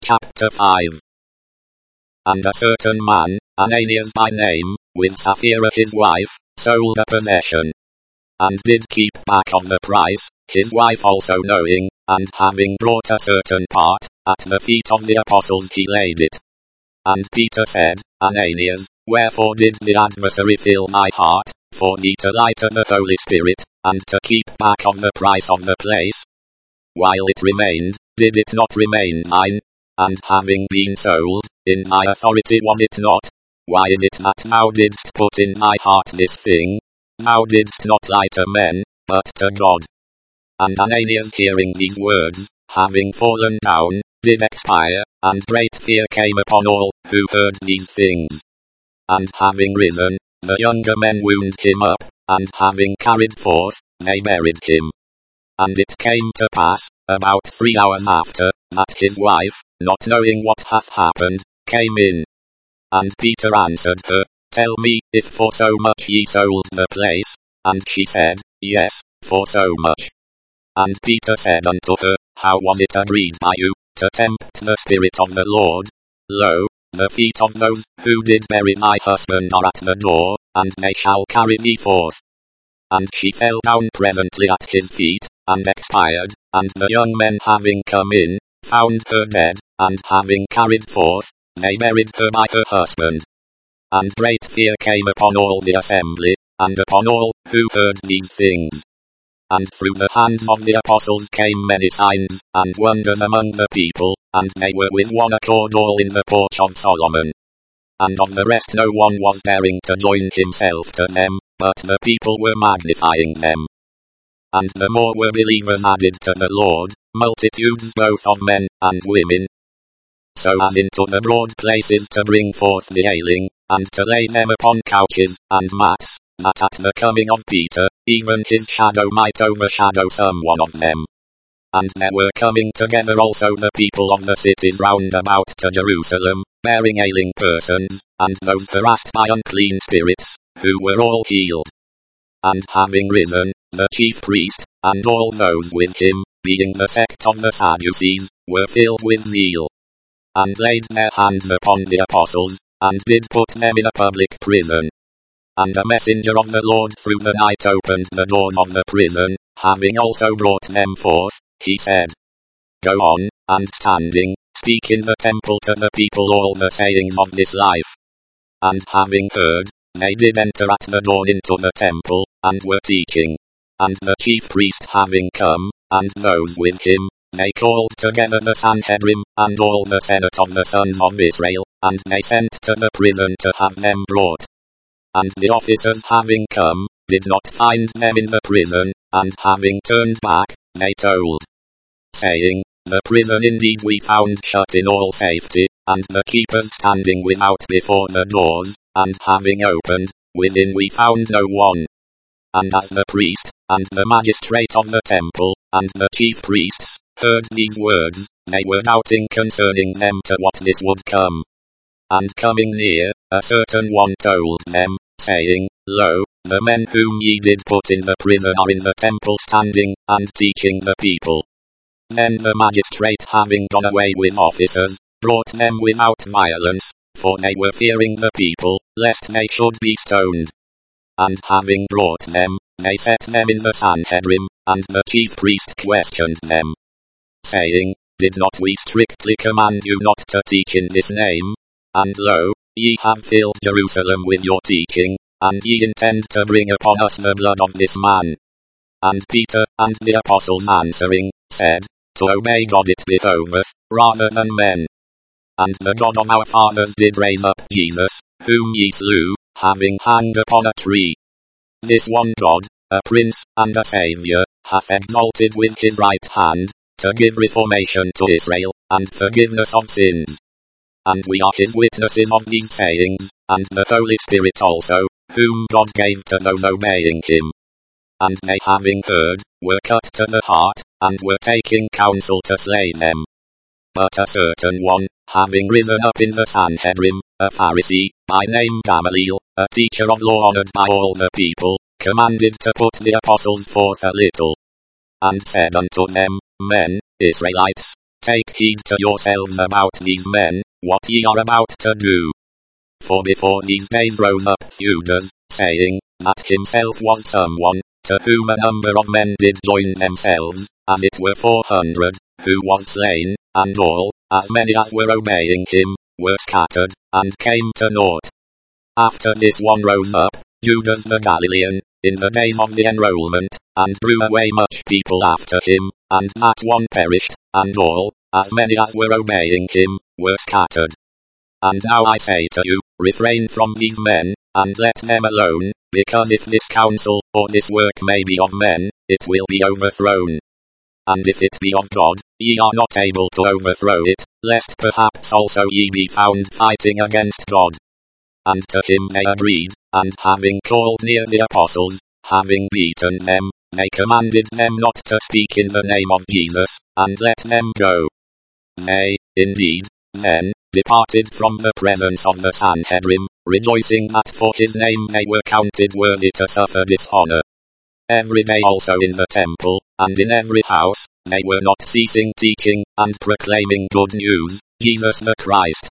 Chapter 5. And a certain man, Ananias by name, with Sapphira his wife, sold a possession, and did keep back of the price, his wife also knowing, and having brought a certain part, at the feet of the apostles he laid it. And Peter said, Ananias, wherefore did the adversary fill thy heart, for thee to lie to the Holy Spirit, and to keep back of the price of the place? While it remained, did it not remain thine? And having been sold, in thy authority was it not? Why is it that thou didst put in thy heart this thing? Thou didst not lie to men, but to God. And Ananias hearing these words, having fallen down, did expire, and great fear came upon all, who heard these things. And having risen, the younger men wound him up, and having carried forth, they buried him. And it came to pass, about 3 hours after, that his wife, not knowing what hath happened, came in. And Peter answered her, Tell me, if for so much ye sold the place? And she said, Yes, for so much. And Peter said unto her, How was it agreed by you, to tempt the Spirit of the Lord? Lo, the feet of those, who did bury thy husband are at the door, and they shall carry thee forth. And she fell down presently at his feet, and expired, and the young men having come in, found her dead, and having carried forth, they buried her by her husband. And great fear came upon all the assembly, and upon all, who heard these things. And through the hands of the apostles came many signs, and wonders among the people, and they were with one accord all in the porch of Solomon. And of the rest no one was daring to join himself to them, but the people were magnifying them. And the more were believers added to the Lord, multitudes both of men and women. So as into the broad places to bring forth the ailing, and to lay them upon couches and mats, that at the coming of Peter, even his shadow might overshadow some one of them. And there were coming together also the people of the cities round about to Jerusalem, bearing ailing persons, and those harassed by unclean spirits, who were all healed. And having risen, the chief priest, and all those with him, being the sect of the Sadducees, were filled with zeal, and laid their hands upon the apostles, and did put them in a public prison. And a messenger of the Lord through the night opened the doors of the prison, having also brought them forth, he said, Go on, and standing, speak in the temple to the people all the sayings of this life. And having heard, they did enter at the door into the temple, and were teaching. And the chief priest having come, and those with him, they called together the Sanhedrim, and all the senate of the sons of Israel, and they sent to the prison to have them brought. And the officers having come, did not find them in the prison, and having turned back, they told, saying, The prison indeed we found shut in all safety, and the keepers standing without before the doors, and having opened, within we found no one. And as the priest, and the magistrate of the temple, and the chief priests, heard these words, they were doubting concerning them to what this would come. And coming near, a certain one told them, saying, Lo, the men whom ye did put in the prison are in the temple standing, and teaching the people. Then the magistrate having gone away with officers, brought them without violence, for they were fearing the people, lest they should be stoned. And having brought them, they set them in the Sanhedrim, and the chief priest questioned them, saying, Did not we strictly command you not to teach in this name? And lo, ye have filled Jerusalem with your teaching, and ye intend to bring upon us the blood of this man. And Peter and the apostles answering, said, To obey God it behoveth, rather than men. And the God of our fathers did raise up Jesus, whom ye slew, having hanged upon a tree. This one God, a Prince, and a Saviour, hath exalted with his right hand, to give reformation to Israel, and forgiveness of sins. And we are his witnesses of these sayings, and the Holy Spirit also, whom God gave to those obeying him. And they having heard, were cut to the heart, and were taking counsel to slay them. But a certain one, having risen up in the Sanhedrim, a Pharisee, by name Gamaliel, a teacher of law honored by all the people, commanded to put the apostles forth a little. And said unto them, Men, Israelites, take heed to yourselves about these men, what ye are about to do. For before these days rose up Judas, saying, that himself was someone, to whom a number of men did join themselves, as it were 400, who was slain, and all, as many as were obeying him, were scattered, and came to naught. After this one rose up, Judas the Galilean, in the days of the enrollment, and drew away much people after him, and that one perished, and all, as many as were obeying him, were scattered. And now I say to you, refrain from these men, and let them alone, because if this counsel, or this work may be of men, it will be overthrown. And if it be of God, ye are not able to overthrow it, lest perhaps also ye be found fighting against God. And to him they agreed, and having called near the apostles, having beaten them, they commanded them not to speak in the name of Jesus, and let them go. They, indeed, then, departed from the presence of the Sanhedrim, rejoicing that for his name they were counted worthy to suffer dishonor. Every day also in the temple, and in every house, they were not ceasing teaching, and proclaiming good news, Jesus the Christ.